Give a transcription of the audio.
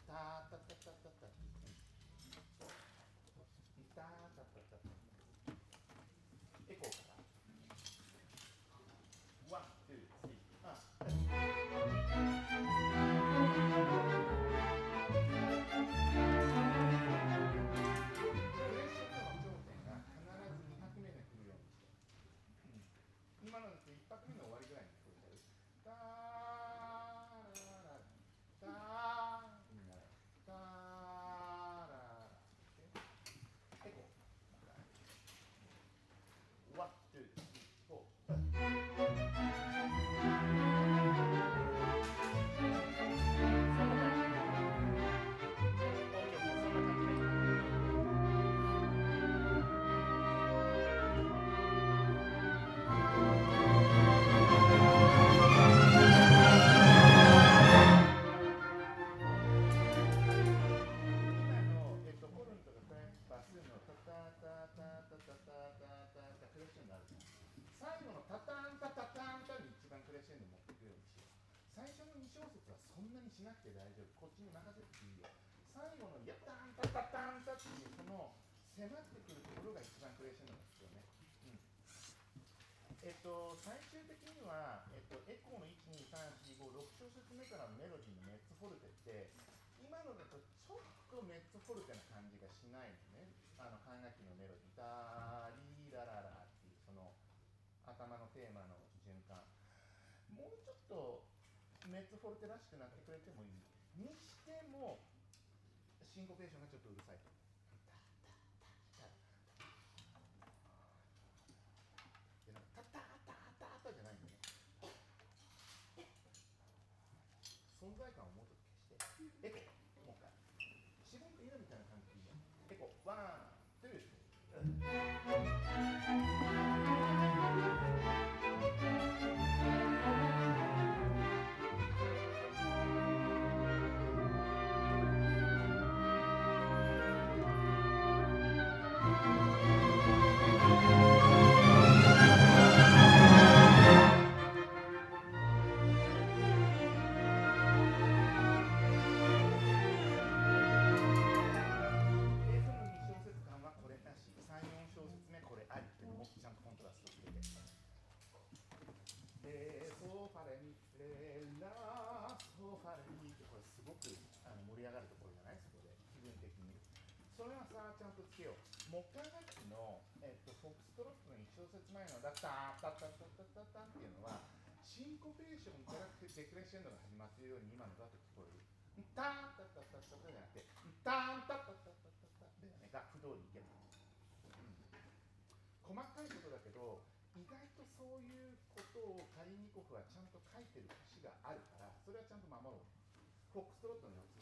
タタタタタタタタタタタエコーからワン、ツー、スリー、今のって1拍目の終わりぐらいに聞こえちゃう。ターララターになる。ターララエコー。ワン、ツー、スリー、フォー。最後のタタンタタタンタに一番クレッシェンド持ってくるようにしよう。最初の2小節はそんなにしなくて大丈夫。こっちに任せていいよ。最後のヤタンタタタンタっていうその迫ってくるところが一番クレッシェンドなんですよね。最終的には、エコーの1、2、3、4、5、6小節目からのメロディーのメッツフォルテって今のだとちょっとメッツフォルテな感じがしないのね。管楽器のメロディーダリーラララっていうその頭のテーマの循環、もうちょっとメッツフォルテらしくなってくれてもいいにしてもシンコペーションがちょっとうるさい。タタタタタじゃないんだよね。存在感をもうちょっと消してエコー、もう一回自然といるみたいな感じでいいよ。エコーワン、ツー。ちゃんとつけよう。木管楽器の、フォックストロットの1小節前のダッタッタッタッタッタッタッタンっていうのはシンコペーションからデクレッシェンドが始まっているように今のだと聞こえる。タンタッタッタッタッタじゃなくてタンタッタッタッタッタッタでねが不動にいける。細かいことだけど意外とそういうことをカリーニコフはちゃんと書いてる節があるからそれはちゃんと守ろう。フォックストロットの4つ